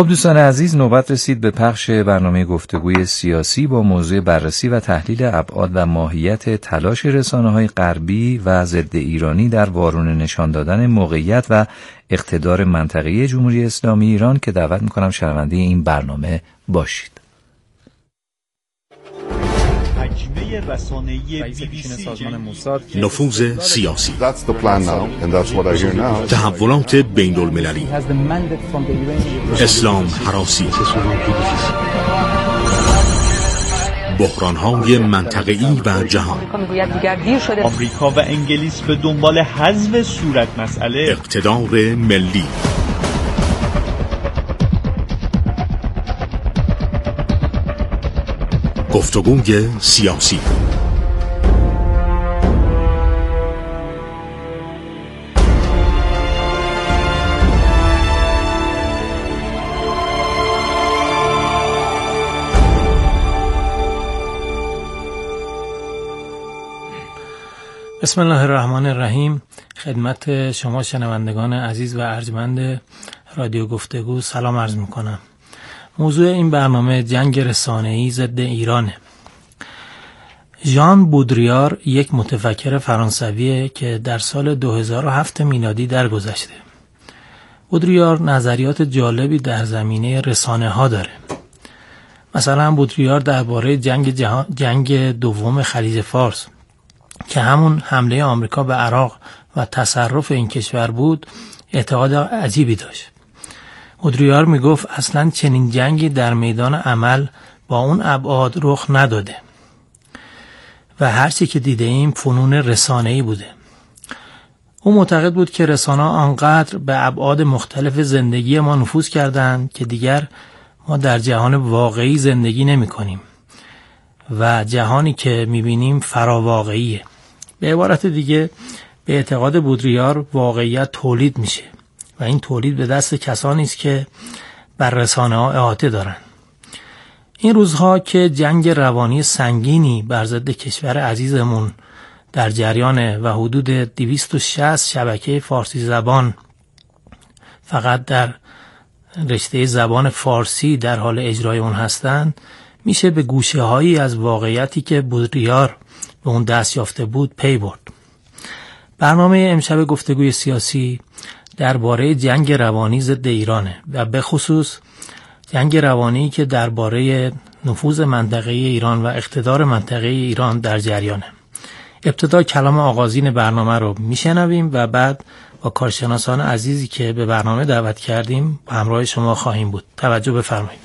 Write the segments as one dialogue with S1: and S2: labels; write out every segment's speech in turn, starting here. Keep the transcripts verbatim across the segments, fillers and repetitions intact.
S1: خب دوستان عزیز، نوبت رسید به پخش برنامه گفتگوی سیاسی با موضوع بررسی و تحلیل ابعاد و ماهیت تلاش رسانه‌های غربی و ضد ایرانی در وارونه نشان دادن موقعیت و اقتدار منطقه‌ای جمهوری اسلامی ایران که دعوت می‌کنم شنونده این برنامه باشید.
S2: نفوذ سیاسی، تحولات بین المللی، اسلام هراسی، بحران‌های منطقه‌ای و جهان.
S3: آمریکا و انگلیس به دنبال حذف صورت مسئله،
S2: اقتدار ملی. گفتگوی سیاسی.
S4: بسم الله الرحمن الرحیم. خدمت شما شنوندگان عزیز و ارجمند رادیو گفتگو سلام عرض میکنم. موضوع این برنامه جنگ رسانه‌ای ضد ایرانه. ژان بودریار یک متفکر فرانسویه که در سال دو هزار و هفت میلادی درگذشته. بودریار نظریات جالبی در زمینه رسانه ها داره. مثلا بودریار درباره جنگ جهان جنگ دوم خلیج فارس که همون حمله آمریکا به عراق و تصرف این کشور بود اعتقاد عجیبی داشت. بودریار میگفت اصلا چنین جنگی در میدان عمل با اون ابعاد رخ نداده و هرچی که دیده ایم فنون رسانه‌ای بوده. او معتقد بود که رسانه‌ها آنقدر به ابعاد مختلف زندگی ما نفوذ کردند که دیگر ما در جهان واقعی زندگی نمی کنیم و جهانی که میبینیم فراواقعیه. به عبارت دیگه به اعتقاد بودریار واقعیت تولید میشه و این تولید به دست کسانی است که بر رسانه‌ها احاطه دارن. این روزها که جنگ روانی سنگینی بر ضد کشور عزیزمون در جریان و حدود دویست و شصت شبکه فارسی زبان فقط در رشته زبان فارسی در حال اجرای اون هستند، میشه به گوشه هایی از واقعیتی که بودریار به اون دست یافته بود پی برد. برنامه امشب گفتگوی سیاسی درباره جنگ روانی ضد ایرانه و به خصوص جنگ روانی که درباره نفوذ منطقه‌ای ایران و اقتدار منطقه‌ای ایران در جریانه. ابتدا کلام آغازین برنامه رو میشنویم و بعد با کارشناسان عزیزی که به برنامه دعوت کردیم همراه شما خواهیم بود. توجه بفرمایید.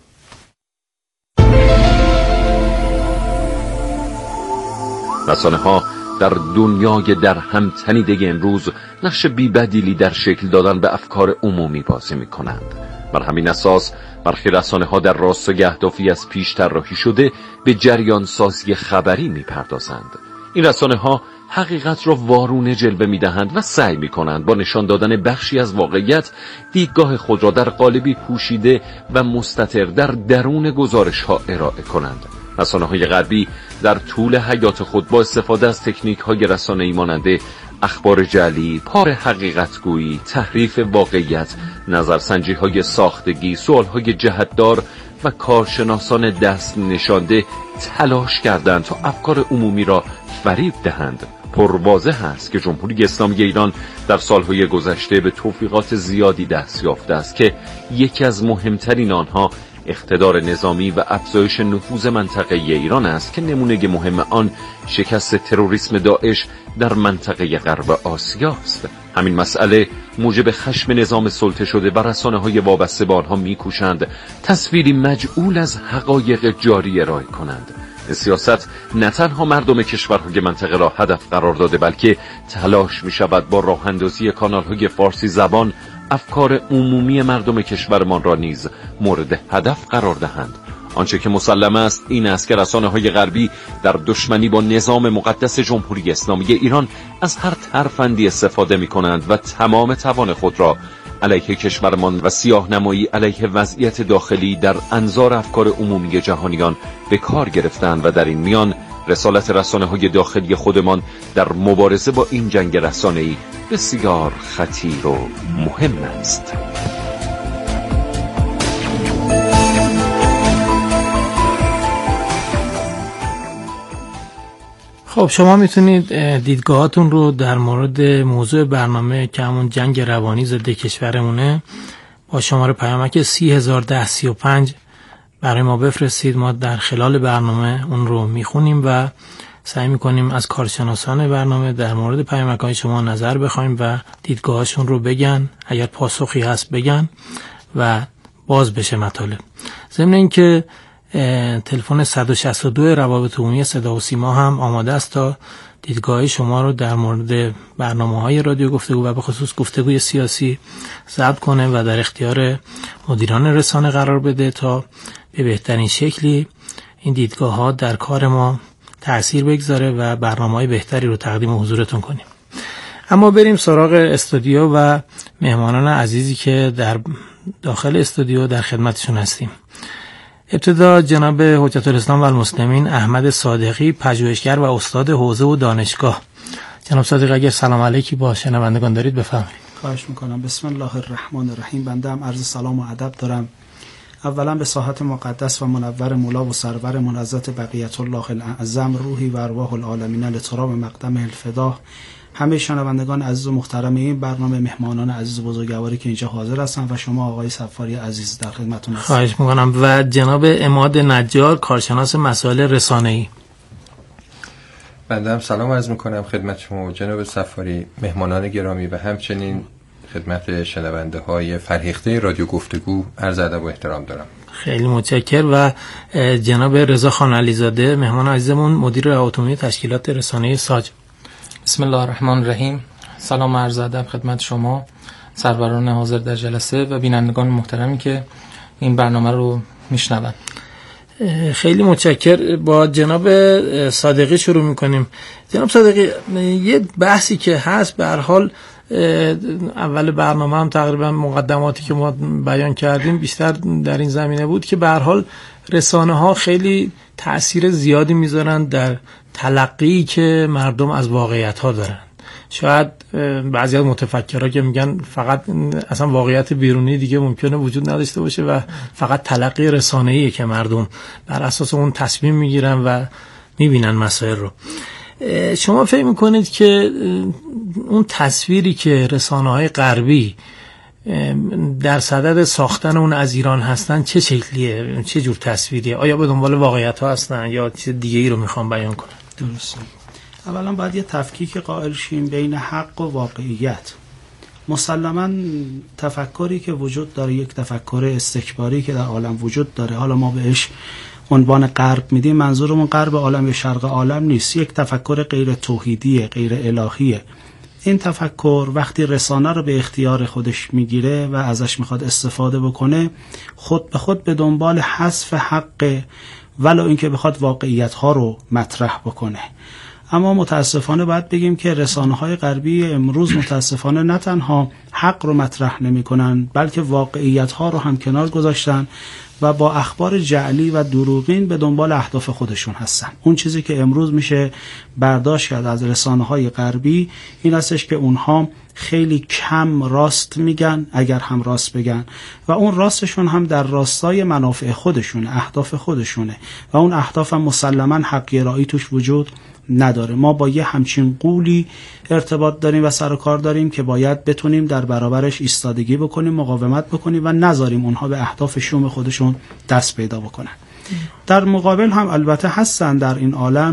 S5: رسانه‌ها در دنیای در هم تنیده امروز نقش بی‌بدیلی در شکل دادن به افکار عمومی بازی می‌کنند. بر همین اساس برخی رسانه‌ها در راستای اهدافی از پیش طراحی شده به جریان سازی خبری می‌پردازند. این رسانه‌ها حقیقت را وارونه جلوه می‌دهند و سعی می‌کنند با نشان دادن بخشی از واقعیت دیدگاه خود را در قالبی پوشیده و مستتر در درون گزارش‌ها ارائه کنند. رسانه‌های غربی در طول حیات خود با استفاده از تکنیک‌های رسانه‌ای مانند اخبار جعلی، پار حقیقتگویی، تحریف واقعیت، نظرسنجی‌های ساختگی، سوال‌های جهتدار و کارشناسان دست نشانده تلاش کردند تا افکار عمومی را فریب دهند. پرواضح است که جمهوری اسلامی ایران در سالهای گذشته به توفیقات زیادی دست یافته است که یکی از مهمترین آنها اقتدار نظامی و افزایش نفوذ منطقه‌ای ایران است که نمونه مهم آن شکست تروریسم داعش در منطقه غرب آسیا است. همین مسئله موجب خشم نظام سلطه شده و رسانه‌های وابسته به آنها می‌کوشند تصویری مجعول از حقایق جاری ارائه کنند. سیاست نه تنها مردم کشورهای منطقه را هدف قرار داده بلکه تلاش می‌شود با راه اندازی کانال‌های فارسی زبان افکار عمومی مردم کشورمان را نیز مورد هدف قرار دهند. آنچه که مسلم است این است که رسانه‌های غربی در دشمنی با نظام مقدس جمهوری اسلامی ایران از هر ترفندی استفاده می‌کنند و تمام توان خود را علیه کشورمان و سیاه‌نمایی علیه وضعیت داخلی در انظار افکار عمومی جهانیان به کار گرفتند و در این میان رسالت رسانه‌های داخلی خودمان در مبارزه با این جنگ رسانه‌ای بسیار خطیر و مهم است.
S4: خب شما میتونید دیدگاهاتون رو در مورد موضوع برنامه که همون جنگ روانی ضد کشورمونه با شماره پیامک سی هزار ده سی و پنج برای ما بفرستید. ما در خلال برنامه اون رو میخونیم و سعی میکنیم از کارشناسان برنامه در مورد پیامک های شما نظر بخوایم و دیدگاهاشون رو بگن، اگر پاسخی هست بگن و باز بشه مطالب. ضمن اینکه تلفن صد و شصت و دو روابط عمومی صدا و سیما هم آماده است تا دیدگاه شما رو در مورد برنامه‌های رادیو گفتگو و به خصوص گفتگوی سیاسی ضبط کنه و در اختیار مدیران رسانه قرار بده تا به بهترین شکلی این دیدگاه‌ها در کار ما تأثیر بگذاره و برنامه‌های بهتری رو تقدیم حضورتون کنیم. اما بریم سراغ استودیو و مهمانان عزیزی که در داخل استودیو در خدمتشون هستیم. ابتدا جناب حجت الاسلام و المسلمین احمد صادقی، پژوهشگر و استاد حوزه و دانشگاه. جناب صادقی اگر سلام علیکی با شنوندگان دارید بفرمایید.
S6: خواهش میکنم. بسم الله الرحمن الرحیم. بنده هم عرض سلام و ادب دارم. اولا به ساحت مقدس و منور مولا و سرور منعزت بقیت الله الاعظم روحی و ارواح العالمین لترام مقدم الفدا، همه شنوندگان عزیز و محترم این برنامه، مهمانان عزیز و بزرگواری که اینجا حاضر هستن و شما آقای صفاری عزیز در خدمتتون هستم.
S4: خواهش میکنم. و جناب عماد نجار، کارشناس مسائل رسانه‌ای.
S7: بنده هم سلام عرض میکنم خدمت شما جناب صفاری، مهمانان گرامی و همچنین خدمت شنونده های فرهیخته رادیو گفتگو عرض ادب و احترام دارم.
S4: خیلی متشکرم. و جناب رضا خان علیزاده، مهمان عزیزمون، مدیر روابط عمومی تشکیلات رسانه‌ای ساج.
S8: بسم الله الرحمن الرحیم. سلام و عرض ادب خدمت شما سروران حاضر در جلسه و بینندگان محترمی که این برنامه رو میشنون.
S4: خیلی متشکر. با جناب صادقی شروع میکنیم. جناب صادقی، یه بحثی که هست به هر حال اول برنامه هم تقریبا مقدماتی که ما بیان کردیم بیشتر در این زمینه بود که به هر حال رسانه ها خیلی تأثیر زیادی میذارن در تلقی که مردم از واقعیت ها دارن. شاید بعضی از متفکرها که میگن فقط اصلا واقعیت بیرونی دیگه ممکنه وجود نداشته باشه و فقط تلقی رسانه‌ایه که مردم بر اساس اون تصمیم میگیرن و میبینن مسائل رو. شما فکر میکنید که اون تصویری که رسانه‌های غربی در صدد ساختن اون از ایران هستن چه شکلیه؟ چه جور تصویریه؟ آیا به دنبال واقعیت ها هستن یا چیز دیگه ای رو میخوام بیان کنن؟
S6: درسته. اولا باید یه تفکیک قائل شیم بین حق و واقعیت. مسلماً تفکری که وجود داره، یک تفکر استکباری که در عالم وجود داره، حالا ما بهش عنوان غرب میدیم، منظورمون غرب عالم یا شرق عالم نیست، یک تفکر غیر توحیدیه، غیر الهیه. این تفکر وقتی رسانه رو به اختیار خودش میگیره و ازش میخواد استفاده بکنه، خود به خود به دنبال حذف حق، ولو اینکه بخواد واقعیت ها رو مطرح بکنه. اما متاسفانه باید بگیم که رسانه‌های غربی امروز متاسفانه نه تنها حق رو مطرح نمی‌کنن، بلکه واقعیت ها رو هم کنار گذاشتن و با اخبار جعلی و دروغین به دنبال اهداف خودشون هستن. اون چیزی که امروز میشه برداشت کرد از رسانه‌های غربی این هستش که اونها خیلی کم راست میگن، اگر هم راست بگن، و اون راستشون هم در راستای منافع خودشونه، اهداف خودشونه و اون اهداف هم مسلماً حق‌گرایی توش وجود نداره. ما با یه همچین قولی ارتباط داریم و سر و کار داریم که باید بتونیم در برابرش ایستادگی بکنیم، مقاومت بکنیم و نذاریم اونها به اهداف شوم خودشون دست پیدا بکنن. در مقابل هم البته هستن در این عالم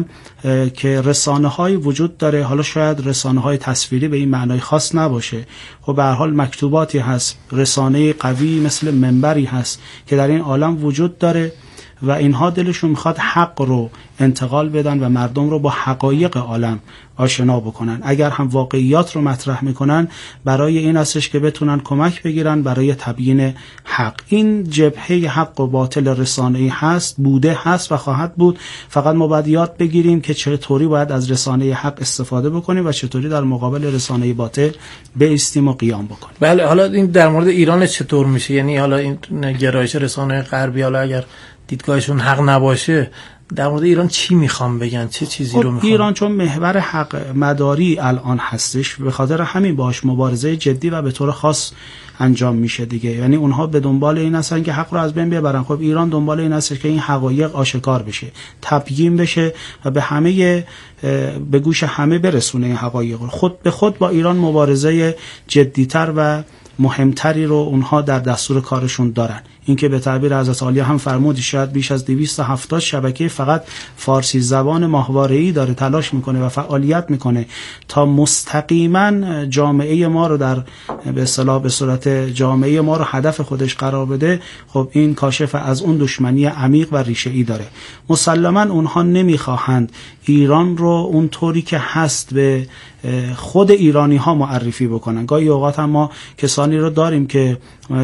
S6: که رسانه های وجود داره، حالا شاید رسانه های تصویری به این معنای خاص نباشه، خب به هر حال مکتوباتی هست، رسانه قوی مثل منبری هست که در این عالم وجود داره و اینها دلشون میخواد حق رو انتقال بدن و مردم رو با حقایق عالم آشنا بکنن. اگر هم واقعیات رو مطرح میکنن برای این هستش که بتونن کمک بگیرن برای تبیین حق. این جبهه حق و باطل رسانه‌ای هست، بوده هست و خواهد بود. فقط ما باید یاد بگیریم که چطوری باید از رسانه حق استفاده بکنیم و چطوری در مقابل رسانه باطل بایستیم و قیام بکنیم.
S4: بله، حالا این در مورد ایران چطور میشه؟ یعنی حالا این گرایش رسانه غربی، حالا اگر دیدگاهشون حق نباشه، در مورد ایران چی میخوام بگن، چه چیزی رو میخوام؟
S6: ایران چون محور حق مداری الان هستش، به خاطر همین باش مبارزه جدی و به طور خاص انجام میشه دیگه. یعنی اونها به دنبال این هستن که حق رو از بین ببرن. خب ایران دنبال این هست که این حقایق آشکار بشه، تبیین بشه و به همه به گوش همه برسونه این حقایق. خود به خود با ایران مبارزه جدیتر و مهمتری رو اونها در دستور کارشون دارن. این که به تعبیر حضرت عالیه هم فرمود شاید بیش از دویست و هفتاد شبکه فقط فارسی زبان ماهواره‌ای داره تلاش میکنه و فعالیت میکنه تا مستقیما جامعه ما رو در به اصطلاح به صورت جامعه ما رو هدف خودش قرار بده. خب این کاشف از اون دشمنی عمیق و ریشه‌ای داره. مسلما اونها نمیخواهند ایران رو اون طوری که هست به خود ایرانی ها معرفی بکنن. گاهی اوقات هم ما کسانی رو داریم که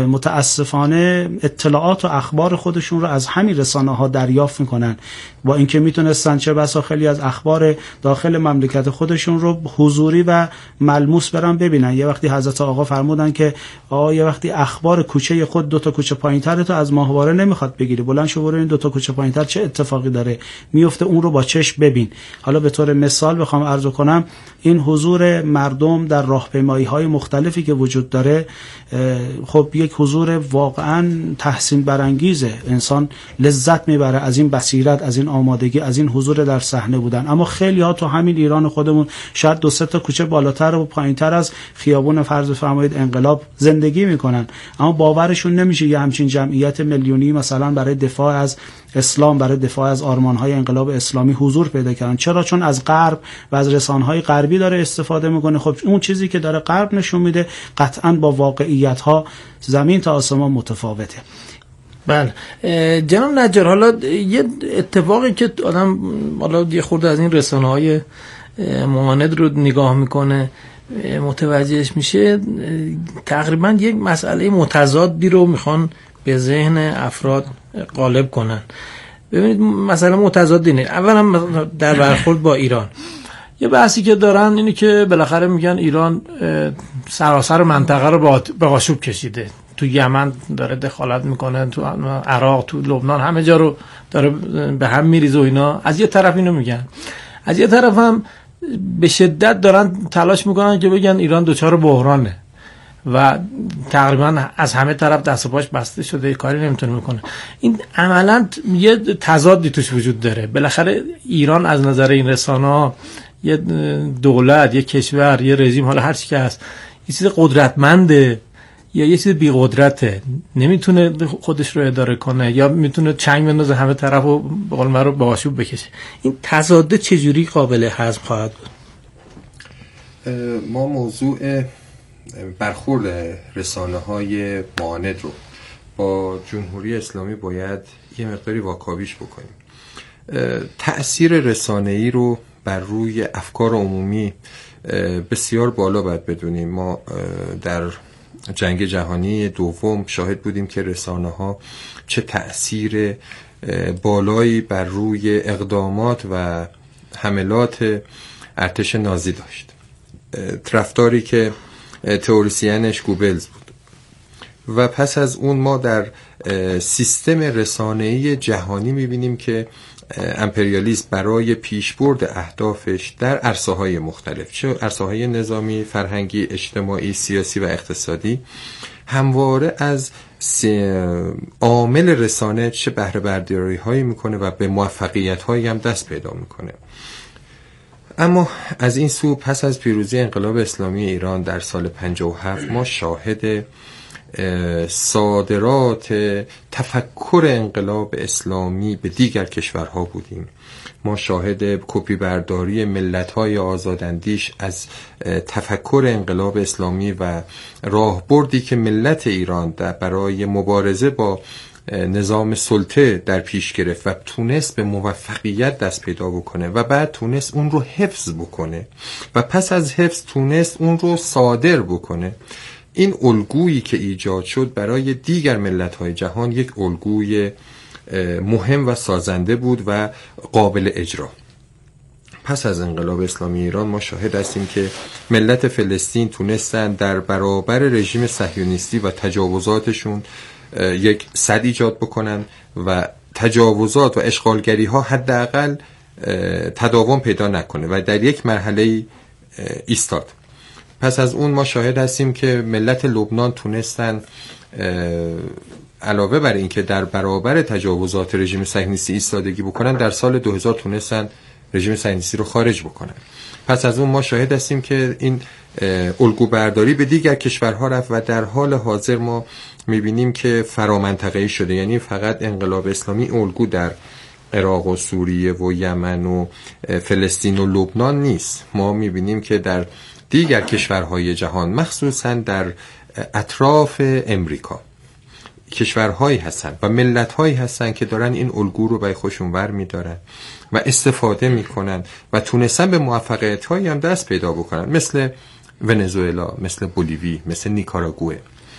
S6: متاسفانه اطلاعات و اخبار خودشون رو از همین رسانه ها دریافت میکنن، با اینکه میتونستن چه بسا خیلی از اخبار داخل مملکت خودشون رو حضوری و ملموس برن ببینن. یه وقتی حضرت آقا فرمودن که آقا یه وقتی اخبار کوچه خود دو تا کوچه پایین‌تر تو از ماهواره نمیخواد بگیری، بلند شو برو این دو تا کوچه پایین‌تر چه اتفاقی داره میفته اون رو با چشم ببین. حالا به طور مثال بخوام عرض کنم، این حضور مردم در راهپیمایی‌های مختلفی که وجود داره خب یک حضور واقعا تحسین برانگیزه. انسان لذت میبره از این بصیرت، از این آمادگی، از این حضور در صحنه بودن. اما خیلی ها تو همین ایران خودمون شاید دو سه تا کوچه بالاتر و پایینتر از خیابون فرض فرمایید انقلاب زندگی میکنن، اما باورشون نمیشه یه همچین جمعیت میلیونی مثلا برای دفاع از اسلام، برای دفاع از آرمان‌های انقلاب اسلامی حضور پیدا کردن. چرا؟ چون از غرب و از رسانه‌های غربی داره استفاده میکنه. خب اون چیزی که داره غرب نشون میده قطعاً با واقعیت‌ها زمین تا آسمان متفاوته.
S4: بله جناب نجار، حالا یه اتفاقی که آدم حالا یه خورده از این رسانه‌های معاند رو نگاه میکنه متوجهش میشه، تقریبا یک مسئله متضادی رو میخوان به ذهن افراد غالب کنن. ببینید مسئله متضاد اینه. اولا در برخورد با ایران یه بحثی که دارن اینه که بالاخره میگن ایران سراسر منطقه رو به آشوب کشیده، تو یمن داره دخالت میکنه، تو عراق، تو لبنان، همه جا رو داره به هم میریزه و اینا. از یه طرف اینو میگن، از یه طرف هم به شدت دارن تلاش میکنن که بگن ایران دچار بحرانه و تقریبا از همه طرف دست و پاش بسته شده، کاری نمیتونه میکنه. این عملا یه تضادی توش وجود داره. بالاخره ایران از نظر این رسانه‌ها یه دولت، یه کشور، یه رژیم، حالا هر چی که هست، یه چیز قدرتمنده یا یه چیز بی‌قدرته، نمیتونه خودش رو اداره کنه یا میتونه چنگ بندازه همه طرفو به قول معروف به آشوب بکشه. این تضاد چجوری قابل هضم خواهد بود؟
S7: ما موضوع برخورد رسانه‌های معاند رو با جمهوری اسلامی باید یه مقداری واکاویش بکنیم. تأثیر رسانه‌ای رو بر روی افکار عمومی بسیار بالا باید بدونیم. ما در جنگ جهانی دوم شاهد بودیم که رسانه‌ها چه تأثیر بالایی بر روی اقدامات و حملات ارتش نازی داشت. طرفداری که تئوریسینش گوبلز بود و پس از اون ما در سیستم رسانه‌ای جهانی می‌بینیم که امپریالیسم برای پیشبرد اهدافش در عرصه‌های مختلف، چه عرصه‌های نظامی، فرهنگی، اجتماعی، سیاسی و اقتصادی، همواره از عامل رسانه چه بهره برداری هایی میکنه و به موفقیت هایی هم دست پیدا میکنه. اما از این سو پس از پیروزی انقلاب اسلامی ایران در سال پنجاه و هفت ما شاهد صادرات تفکر انقلاب اسلامی به دیگر کشورها بودیم. ما شاهد کپی برداری ملت‌های آزاداندیش از تفکر انقلاب اسلامی و راهبردی که ملت ایران در برای مبارزه با نظام سلطه در پیش گرفت و تونست به موفقیت دست پیدا بکنه و بعد تونست اون رو حفظ بکنه و پس از حفظ تونست اون رو صادر بکنه. این الگویی که ایجاد شد برای دیگر ملت‌های جهان یک الگوی مهم و سازنده بود و قابل اجرا. پس از انقلاب اسلامی ایران ما شاهد هستیم که ملت فلسطین تونستن در برابر رژیم صهیونیستی و تجاوزاتشون یک سد ایجاد بکنن و تجاوزات و اشغالگری ها حداقل تداوم پیدا نکنه و در یک مرحله ایستاد. پس از اون ما شاهد هستیم که ملت لبنان تونستن علاوه بر این که در برابر تجاوزات رژیم صهیونیستی ایستادگی بکنن، در سال دو هزار تونستن رژیم صهیونیستی رو خارج بکنن. پس از اون ما شاهد هستیم که این الگو برداری به دیگر کشورها رفت و در حال حاضر ما میبینیم که فرامنطقه‌ای شده. یعنی فقط انقلاب اسلامی الگو در عراق و سوریه و یمن و فلسطین و لبنان نیست. ما میبینیم که در دیگر کشورهای جهان، مخصوصا در اطراف امریکا، کشورهایی هستن و ملت‌هایی هستن که دارن این الگو رو به خودشون ور می‌دارن و استفاده می‌کنن و تونستن به موفقیت‌هایی هم دست پیدا بکنن، مثل ونزوئلا، مثل بولیوی، مثل نیکاراگوئه.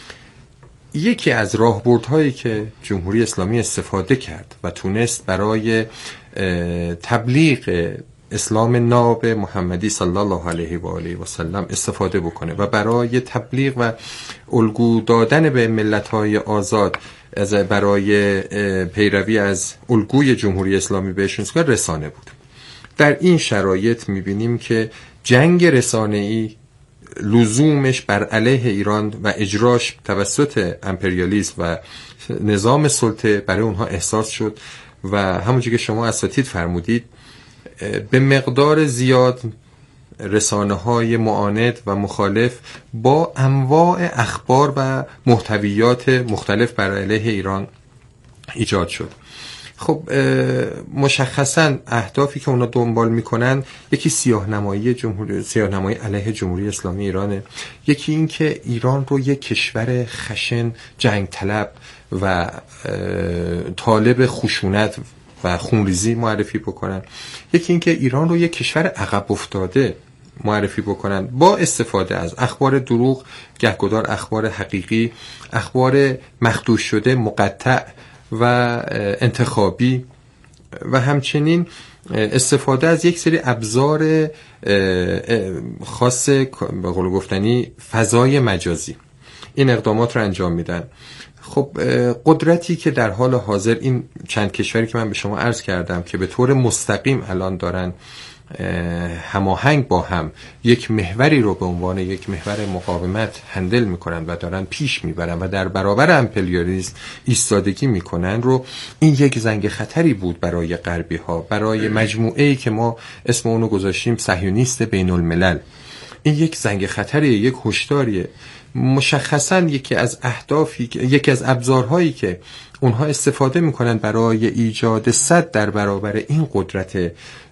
S7: یکی از راهبردهایی که جمهوری اسلامی استفاده کرد و تونست برای تبلیغ اسلام ناب محمدی صلی الله علیه و آله و سلم استفاده بکنه و برای تبلیغ و الگو دادن به ملت‌های آزاد از برای پیروی از الگوی جمهوری اسلامی بهشون رسانه بود. در این شرایط می‌بینیم که جنگ رسانه‌ای لزومش بر علیه ایران و اجراش توسط امپریالیسم و نظام سلطه برای اونها احساس شد و همونجوری که شما اساتید فرمودید به مقدار زیاد رسانه‌های معاند و مخالف با انواع اخبار و محتویات مختلف بر علیه ایران ایجاد شد. خب مشخصاً اهدافی که اونا دنبال میکنن، یکی سیاه‌نمایی جمهوری سیاه‌نمایی علیه جمهوری اسلامی ایرانه، یکی این که ایران رو یک کشور خشن، جنگ طلب و طالب خشونت و خونریزی معرفی بکنن، یکی این که ایران رو یک کشور عقب افتاده معرفی بکنن با استفاده از اخبار دروغ، گهگدار اخبار حقیقی، اخبار مخدوش شده، مقطع و انتخابی و همچنین استفاده از یک سری ابزار خاص به قول گفتنی فضای مجازی. این اقدامات رو انجام میدن. خب قدرتی که در حال حاضر این چند کشوری که من به شما عرض کردم که به طور مستقیم الان دارن هماهنگ با هم یک محوری رو به عنوان یک محور مقاومت هندل میکنن و دارن پیش میبرن و در برابر امپریالیسم ایستادگی میکنن، رو این یک زنگ خطری بود برای غربی ها، برای مجموعه‌ای که ما اسم اونو گذاشتیم صهیونیست بین الملل. این یک زنگ خطریه، یک هشداریه. مشخصاً یکی از اهدافی، یکی از ابزارهایی که اونها استفاده میکنن برای ایجاد سد در برابر این قدرت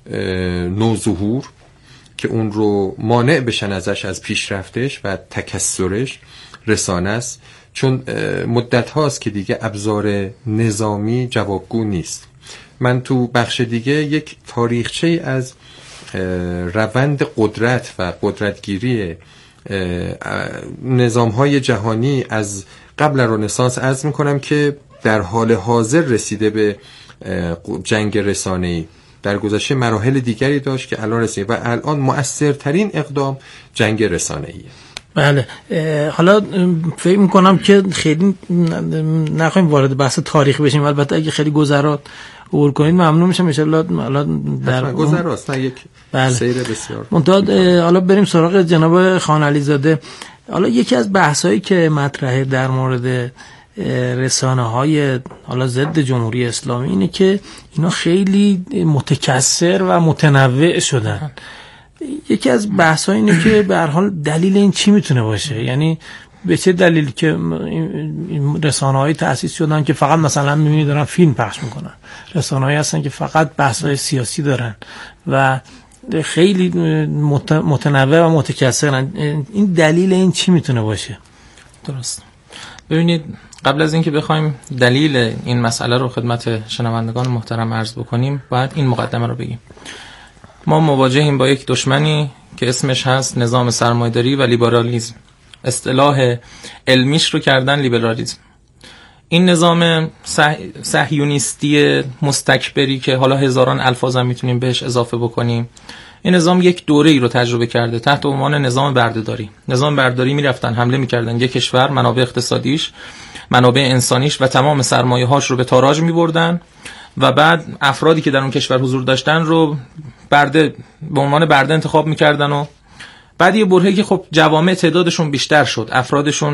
S7: نوظهور که اون رو مانع بشن ازش، از پیشرفتش و تکثرش، رسانه است. چون مدت هاست که دیگه ابزار نظامی جوابگو نیست. من تو بخش دیگه یک تاریخچه از روند قدرت و قدرتگیری نظام‌های جهانی از قبل رنسانس عرض می‌کنم که در حال حاضر رسیده به جنگ رسانه‌ای. در گذشته مراحل دیگری داشت که الان رسیده و الان مؤثرترین اقدام جنگ رسانه‌ایه.
S4: بله، حالا فکر می‌کنم که خیلی نخواهیم وارد بحث تاریخ بشیم، البته اگه خیلی گذرات عبور کنید ممنون میشم. ان شاءالله حالا در
S7: گذراست نه یک بله. سیر بسیار
S4: منتها. حالا بریم سراغ جناب خان علیزاده. حالا یکی از بحثایی که مطرحه در مورد رسانه‌های حالا ضد جمهوری اسلامی اینه که اینا خیلی متکثر و متنوع شدن. یکی از بحث‌ها اینه که به هر حال دلیل این چی میتونه باشه؟ یعنی به چه دلیل که رسانه‌های تأسیس شدن که فقط مثلا می‌بینی دارن فیلم پخش میکنن، رسانه‌هایی هستن که فقط بحث‌های سیاسی دارن و خیلی متنوع و متکثرن. این دلیل این چی میتونه باشه؟
S8: درست. ببینید، قبل از اینکه بخوایم دلیل این مسئله رو خدمت شنوندگان محترم عرض بکنیم، باید این مقدمه رو بگیم. ما مواجهیم با یک دشمنی که اسمش هست نظام سرمایه‌داری و لیبرالیسم. اصطلاح علمیش رو کردن لیبرالیسم. این نظام صهیونیستی مستکبری که حالا هزاران الفاظ هم میتونیم بهش اضافه بکنیم، این نظام یک دوره ای رو تجربه کرده تحت عنوان نظام بردهداری. نظام بردهداری میرفتن حمله میکردن یک کشور، منابع اقتصادیش، منابع انسانیش و تمام سرمایه هاش رو به تاراج میبردن و بعد افرادی که در اون کشور حضور داشتن رو برده به عنوان برده انتخاب میکردن و بعد یه برهه‌ای که خب جوامع تعدادشون بیشتر شد، افرادشون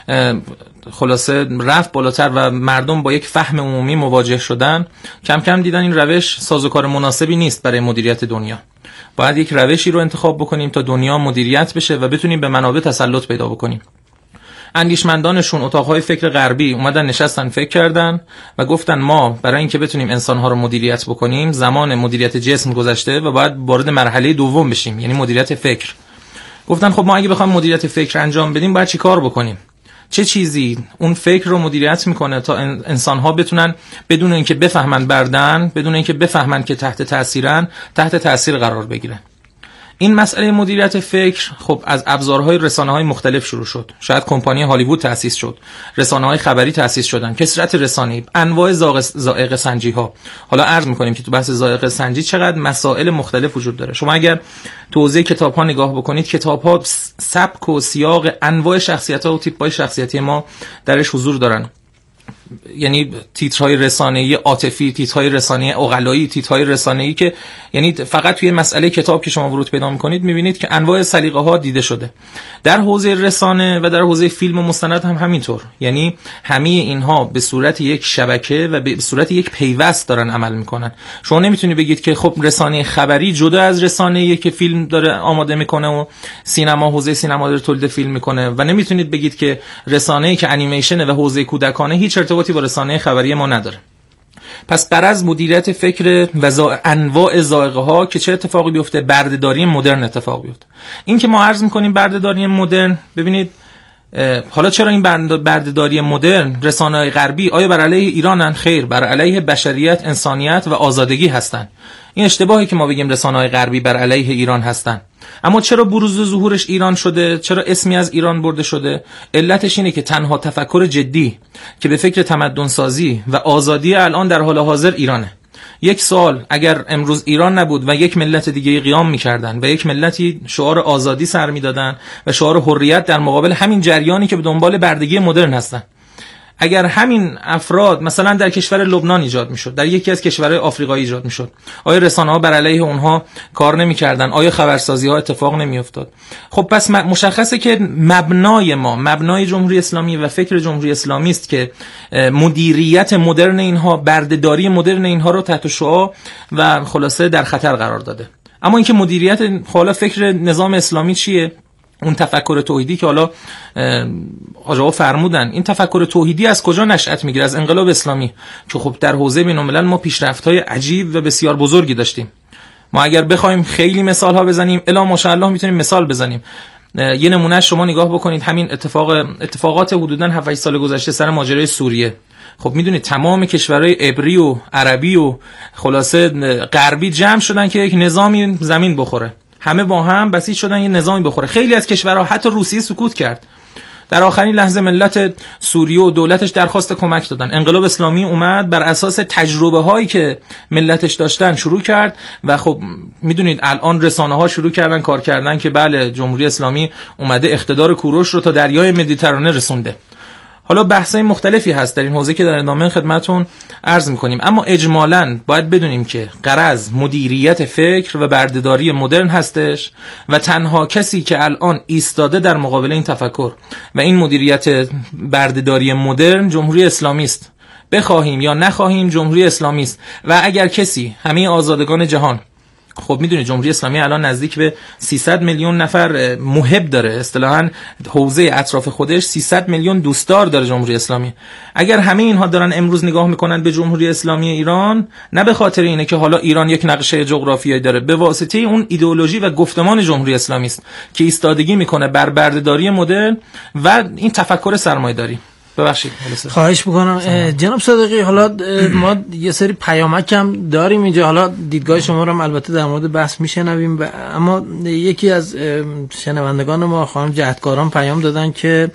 S8: خلاصه رفت بالاتر و مردم با یک فهم عمومی مواجه شدن، کم کم دیدن این روش سازوکار مناسبی نیست برای مدیریت دنیا. باید یک روشی رو انتخاب بکنیم تا دنیا مدیریت بشه و بتونیم به منابع تسلط پیدا بکنیم. اندیشمندانشون اتاقهای فکر غربی اومدن نشستن فکر کردن و گفتن ما برای اینکه بتونیم انسانها رو مدیریت بکنیم زمان مدیریت جسم گذشته و باید وارد مرحله دوم بشیم، یعنی مدیریت فکر. گفتن خب ما اگه بخوایم مدیریت فکر انجام بدیم باید چی کار بکنیم؟ چه چیزی اون فکر رو مدیریت میکنه تا انسان‌ها بتونن بدون اینکه بفهمن بردن، بدون اینکه بفهمن که تحت تاثیرن، تحت تاثیر قرار بگیرن. این مسئله مدیریت فکر خب از ابزارهای رسانه‌های مختلف شروع شد. شاید کمپانی هالیوود تأسیس شد، رسانه‌های خبری تأسیس شدن، کثرت رسانه‌ای، انواع ذائقه سنجی‌ها. حالا عرض می‌کنیم که تو بحث ذائقه سنجی چقدر مسائل مختلف وجود داره. شما اگر تو حوزه کتاب‌ها نگاه بکنید، کتاب‌ها سبک و سیاق انواع شخصیت‌ها و تیپ‌های شخصیتی ما درش حضور دارن. یعنی تیترهای رسانه‌ای عاطفی، تیترهای رسانه‌ای عقلایی، تیترهای رسانه‌ای که یعنی فقط توی مسئله کتاب که شما ورود پیدا می‌کنید می‌بینید که انواع سلیقه‌ها دیده شده. در حوزه رسانه و در حوزه فیلم و مستند هم همینطور. یعنی همه اینها به صورت یک شبکه و به صورت یک پیوست دارن عمل می‌کنن. شما نمی‌تونی بگید که خب رسانه خبری جدا از رسانه‌ای که فیلم داره آماده می‌کنه و سینما حوزه سینما داره تولید فیلم می‌کنه و نمی‌تونید بگید که رسانه‌ای که انیمیشن و حوزه کودکانه هیچ ارتباطی با رسانه خبری ما نداره. پس غرض مدیریت فکر و انواع ذائقه ها که چه اتفاقی بیفته، بردهداری مدرن اتفاق بیفته. این که ما عرض می‌کنیم بردهداری مدرن، ببینید حالا چرا این بردهداری مدرن رسانه‌های غربی آیا بر علیه ایرانن؟ خیر، بر علیه بشریت، انسانیت و آزادگی هستن. این اشتباهی که ما بگیم رسانه‌های غربی بر علیه ایران هستن. اما چرا بروز و ظهورش ایران شده؟ چرا اسمی از ایران برده شده؟ علتش اینه که تنها تفکر جدی که به فکر تمدن سازی و آزادی الان در حال حاضر ایرانه. یک سال اگر امروز ایران نبود و یک ملت دیگه قیام می‌کردن و یک ملتی شعار آزادی سر می‌دادن و شعار حریت در مقابل همین جریانی که به دنبال بردگی مدرن هستن، اگر همین افراد مثلا در کشور لبنان ایجاد میشد، در یکی از کشورهای آفریقایی ایجاد میشد، آیا رسانه‌ها بر علیه اونها کار نمی‌کردن؟ آیا خبرسازی‌ها اتفاق نمی‌افتاد؟ خب پس مشخصه که مبنای ما، مبنای جمهوری اسلامی و فکر جمهوری اسلامی است که مدیریت مدرن اینها، بردهداری مدرن اینها رو تحت شعاع و خلاصه در خطر قرار داده. اما اینکه مدیریت حالا فکر نظام اسلامی چیه؟ اون تفکر توحیدی که حالا آقا فرمودن، این تفکر توحیدی از کجا نشأت میگیره؟ از انقلاب اسلامی که خب در حوزه بین‌الملل ما پیشرفت‌های عجیب و بسیار بزرگی داشتیم. ما اگر بخوایم خیلی مثال‌ها بزنیم، الا ماشاءالله میتونیم مثال بزنیم. یه نمونه شما نگاه بکنید، همین اتفاق اتفاقات حدوداً هفت سال گذشته سر ماجرای سوریه. خب میدونید تمام کشورهای عبری و عربی و خلاصه غربی جمع شدن که یک نظامی زمین بخوره. همه با هم بسیج شدن یه نظامی بخوره. خیلی از کشورها، حتی روسیه سکوت کرد. در آخرین لحظه ملت سوریه و دولتش درخواست کمک دادن. انقلاب اسلامی اومد بر اساس تجربه هایی که ملتش داشتن شروع کرد و خب میدونید الان رسانه ها شروع کردن کار کردن که بله جمهوری اسلامی اومده اقتدار کوروش رو تا دریای مدیترانه رسونده. حالا بحثای مختلفی هست در این حوزه که در ادامه خدمتتون عرض می‌کنیم، اما اجمالاً باید بدونیم که غرض مدیریت فکر و بردهداری مدرن هستش و تنها کسی که الان ایستاده در مقابل این تفکر و این مدیریت بردهداری مدرن جمهوری اسلامی است. بخواهیم یا نخواهیم جمهوری اسلامی است و اگر کسی، همه آزادگان جهان، خب میدونید جمهوری اسلامی الان نزدیک به سیصد میلیون نفر محب داره، اصطلاحاً حوزه اطراف خودش سیصد میلیون دوستدار داره جمهوری اسلامی. اگر همه اینها دارن امروز نگاه میکنن به جمهوری اسلامی ایران، نه به خاطر اینه که حالا ایران یک نقشه جغرافیایی داره، به واسطه اون ایدئولوژی و گفتمان جمهوری اسلامی است که ایستادگی میکنه بر بردهداری مدرن و این تفکر سرمایه‌داری. ببخشید
S4: خواهش میکنم جناب صادقی. حالا ما یه سری پیامک هم داریم اینجا، حالا دیدگاه شما رو هم البته در مورد بحث میشنویم، اما یکی از شنوندگان ما خانم جهتکاران پیام دادن که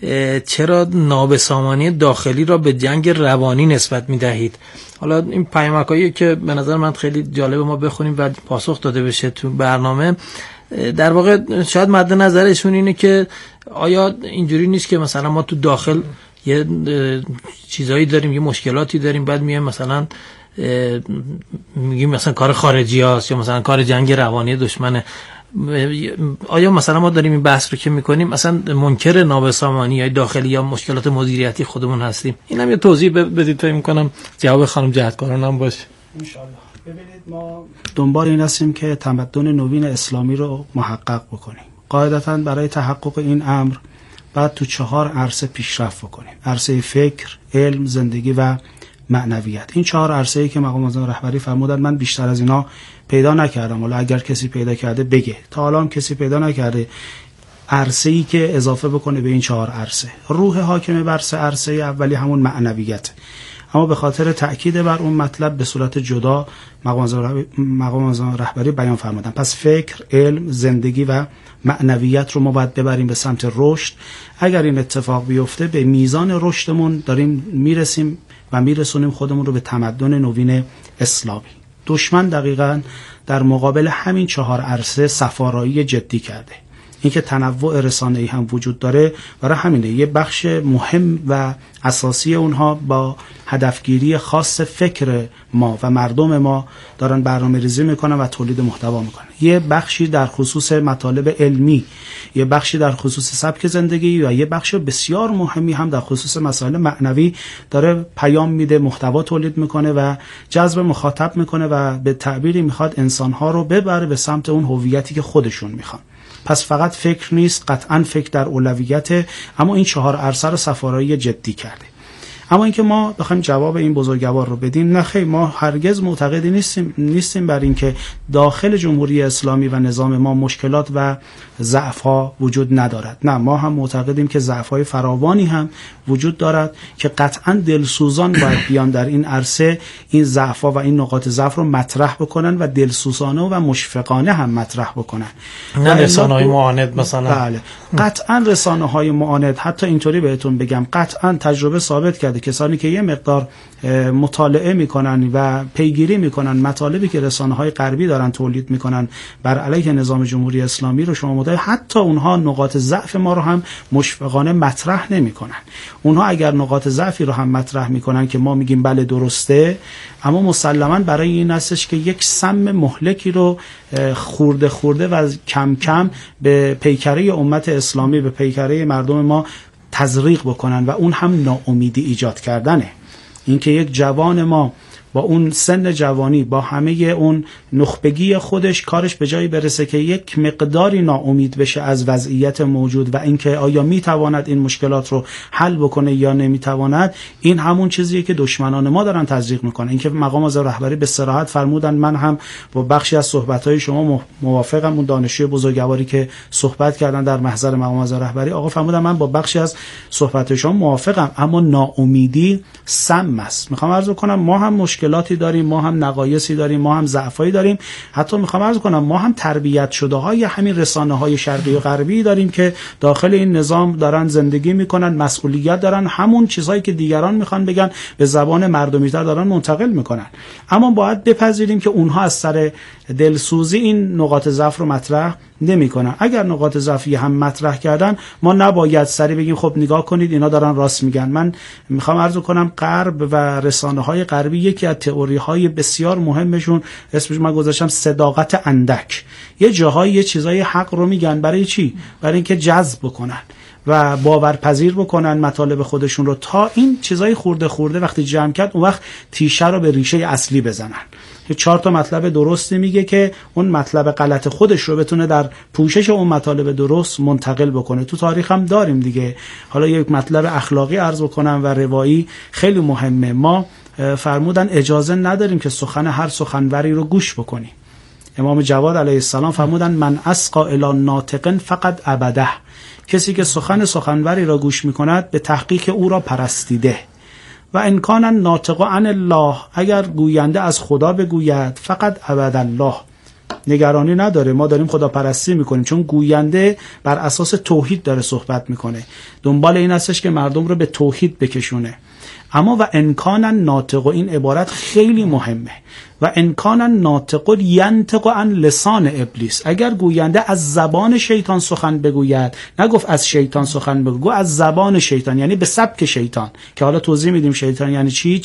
S4: چرا نابسامانی داخلی را به جنگ روانی نسبت میدهید. حالا این پیامکایی که به نظر من خیلی جالب ما بخونیم و پاسخ داده بشه تو برنامه. در واقع شاید مد نظرشون اینه که آیا اینجوری نیست که مثلا ما تو داخل یه چیزایی داریم، یه مشکلاتی داریم، بعد میایم مثلا میگیم مثلا کار خارجی هاست یا مثلا کار جنگ روانی دشمنه. آیا مثلا ما داریم این بحث رو که میکنیم مثلا منکر نابسامانی یا داخلی یا مشکلات مدیریتی خودمون هستیم؟ اینم یه توضیح بدید فکر میکنم جواب خانم جهتکاران هم باشه
S6: ان شاء الله. ببینید ما دنبال این هستیم که تمدن نوین اسلامی رو محقق بکنیم. قاعدتاً برای تحقق این امر بعد تو چهار عرصه پیشرفت بکنیم: عرصه فکر، علم، زندگی و معنویت. این چهار عرصه‌ای که مقام معظم رهبری فرمودن من بیشتر از اینا پیدا نکردم، حالا اگر کسی پیدا کرده بگه. تا الان هم کسی پیدا نکرده عرصه‌ای که اضافه بکنه به این چهار عرصه. روح حاکم بر سه عرصه اولی همون معنویت، اما به خاطر تأکید بر اون مطلب به صورت جدا مقام معظم رهبری بیان فرمودن. پس فکر، علم، زندگی و معنویت رو ما باید ببریم به سمت رشد. اگر این اتفاق بیفته به میزان رشدمون داریم میرسیم و میرسونیم خودمون رو به تمدن نوین اسلامی. دشمن دقیقاً در مقابل همین چهار عرصه صفارایی جدی کرده. اینکه تنوع رسانه‌ای هم وجود داره برای همینه یه بخش مهم و اساسی اونها با هدفگیری خاص فکر ما و مردم ما دارن برنامه‌ریزی میکنن و تولید محتوا میکنن. یه بخشی در خصوص مطالب علمی، یه بخشی در خصوص سبک زندگی و یه بخش بسیار مهمی هم در خصوص مسائل معنوی داره پیام میده، محتوا تولید میکنه و جذب مخاطب میکنه و به تعبیری میخواد انسانها رو ببره به سمت اون هویتی که خودشون میخوان. پس فقط فکر نیست، قطعا فکر در اولویته، اما این چهار عرصه رو صفارایی جدی کرده. اما اینکه ما بخوایم جواب این بزرگوار رو بدیم، نه خیر، ما هرگز معتقدی نیستیم نیستیم بر اینکه داخل جمهوری اسلامی و نظام ما مشکلات و ضعف‌ها وجود ندارد. نه، ما هم معتقدیم که ضعف‌های فراوانی هم وجود دارد که قطعا دلسوزان باید بیان در این عرصه این ضعف‌ها و این نقاط ضعف رو مطرح بکنن و دلسوزانه و مشفقانه هم مطرح بکنن.
S4: نه رسانه‌های معاند مثلا.
S6: بله، قطعا رسانه‌های معاند، حتی اینطوری بهتون بگم، قطعا تجربه ثابت کرده کسانی که یه مقدار مطالعه میکنن و پیگیری میکنن مطالبی که رسانه‌های غربی دارن تولید میکنن بر علیه نظام جمهوری اسلامی رو شما متوجه، حتی اونها نقاط ضعف ما رو هم مشفقانه مطرح نمیکنن. اونها اگر نقاط ضعفی رو هم مطرح میکنن که ما میگیم بله درسته، اما مسلماً برای این هستش که یک سم مهلکی رو خورده خورده و کم کم به پیکره امت اسلامی، به پیکره مردم ما تزریق بکنن و اون هم ناامیدی ایجاد کردنه. اینکه یک جوان ما با اون سن جوانی، با همه اون نخبگی خودش، کارش به جایی برسه که یک مقداری ناامید بشه از وضعیت موجود و اینکه آیا میتواند این مشکلات رو حل بکنه یا نمیتواند، این همون چیزیه که دشمنان ما دارن تزریق میکنن. اینکه مقام معظم رهبری به صراحت فرمودن، من هم با بخشی از صحبت‌های شما موافقم. اون دانشجوی بزرگواری که صحبت کردن در محضر مقام معظم رهبری، آقا فرمودن من با بخشی از صحبت‌های شما موافقم، اما ناامیدی سم است. میخوام عرض کنم ما هم مشکلاتی داریم، ما هم نقایصی داریم، ما هم ضعفایی داریم. حتی میخوام عرض کنم ما هم تربیت شده های همین رسانه های شرقی و غربی داریم که داخل این نظام دارن زندگی میکنن، مسئولیت دارن، همون چیزهایی که دیگران میخوان بگن به زبان مردمی‌تر دارن منتقل میکنن. اما باید بپذیریم که اونها از سر دلسوزی این نقاط ضعف رو مطرح نمیکنن. اگر نقاط ضعفی هم مطرح کردن، ما نباید سری بگیم خب نگاه کنید اینا دارن راست میگن. من میخوام عرض کنم غرب و رسانه‌های غربی یکی از تئوری‌های بسیار مهمشون اسمش من گذاشتم صداقت اندک. یه جاهای یه چیزای حق رو میگن، برای چی؟ برای اینکه جذب بکنن و باورپذیر بکنن مطالب خودشون رو، تا این چیزای خورده خورده وقتی جمع کرد اون وقت تیشه رو به ریشه اصلی بزنن. چهار تا مطلب درستی میگه که اون مطلب غلط خودش رو بتونه در پوشش اون مطالب درست منتقل بکنه. تو تاریخ هم داریم دیگه. حالا یک مطلب اخلاقی عرض بکنم و روایی خیلی مهمه. ما فرمودن اجازه نداریم که سخن هر سخنوری رو گوش بکنیم. امام جواد علیه السلام فرمودن من اسقا الی ناطق فقط عبده، کسی که سخن سخنوری را گوش میکند به تحقیق او را پرستیده. و ان کان ناطق عن الله، اگر گوینده از خدا بگوید فقط عبد الله، نگرانی نداره، ما داریم خدا پرستی میکنیم، چون گوینده بر اساس توحید داره صحبت میکنه، دنبال این هستش که مردم رو به توحید بکشونه. اما و انکان ناطق، این عبارت خیلی مهمه، و انکان ناطق ینطق عن لسان ابلیس، اگر گوینده از زبان شیطان سخن بگوید، نگفت از شیطان سخن بگو، از زبان شیطان، یعنی به سبک شیطان، که حالا توضیح میدیم شیطان یعنی چی،